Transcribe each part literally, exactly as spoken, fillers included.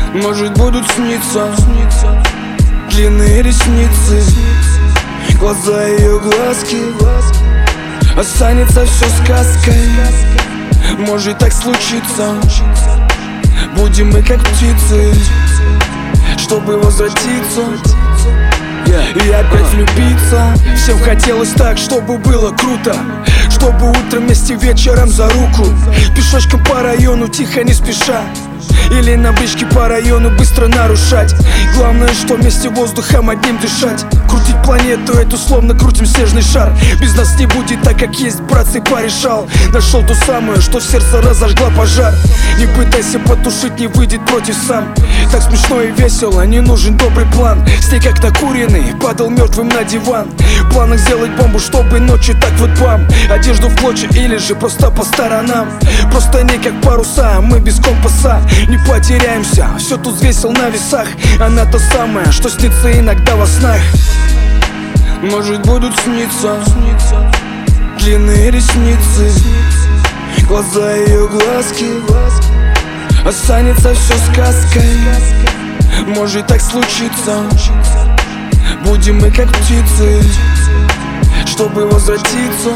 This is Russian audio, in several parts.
Может, будут сниться длинные ресницы, глаза ее глазки. Останется все сказкой. Может так случиться. Будем мы как птицы, чтобы возвратиться и опять влюбиться. Всем хотелось так, чтобы было круто, чтобы утром вместе вечером за руку, пешочком по району тихо не спеша, или на бричке по району быстро нарушать. Главное, что вместе воздухом одним дышать. Крутить планету эту, словно крутим снежный шар. Без нас не будет так, как есть, братцы, порешал. Нашел ту самую, что в сердце разожгла пожар. Не пытайся потушить, не выйдет против сам. Так смешно и весело, не нужен добрый план. С ней как накуренный, падал мертвым на диван. В планах сделать бомбу, чтобы ночью так вот бам. Одежду в клочья или же просто по сторонам. Просто не как паруса, мы без компаса. Не потеряемся, все тут взвесил на весах. Она та самая, что снится иногда во снах. Может, будут сниться длинные ресницы, глаза ее глазки. Останется все сказкой. Может так случиться. Будем мы как птицы, чтобы возвратиться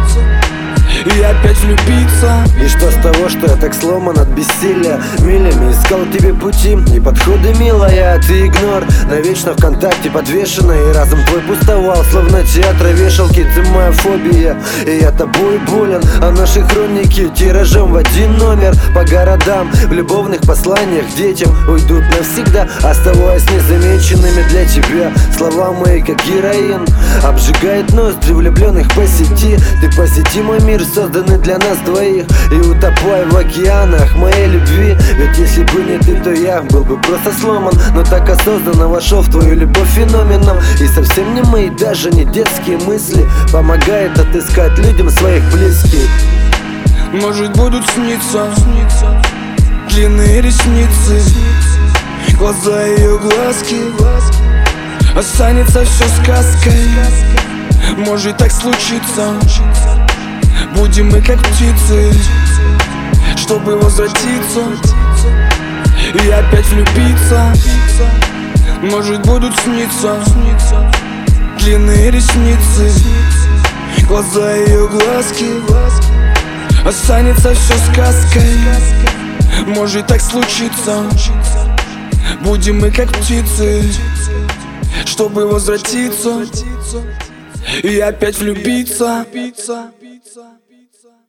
и опять влюбиться. И что с того, что я так сломан от бессилия? Милями искал тебе пути и подходы, милая, ты игнор. Навечно ВКонтакте подвешена, и разум твой пустовал, словно театра вешалки. Ты моя фобия, и я тобой болен. А наши хроники тиражом в один номер по городам, в любовных посланиях детям уйдут навсегда, оставаясь незамеченными для тебя. Слова мои как героин, обжигает ноздри влюбленных по сети. Ты посети мой мир, созданный для нас двоих, и утопай в океанах моей любви. Ведь если бы не ты, то я был бы просто сломан. Но так осознанно вошел в твою любовь феноменом. И совсем не мои, даже не детские мысли помогает отыскать людям своих близких. Может, будут сниться длинные ресницы, глаза ее глазки. Останется все сказкой. Может так случиться. Будем мы как птицы, чтобы возвратиться и опять влюбиться. Может, будут сниться длинные ресницы, глаза ее глазки. Останется все сказкой. Может так случиться. Будем мы как птицы, чтобы возвратиться и опять влюбиться.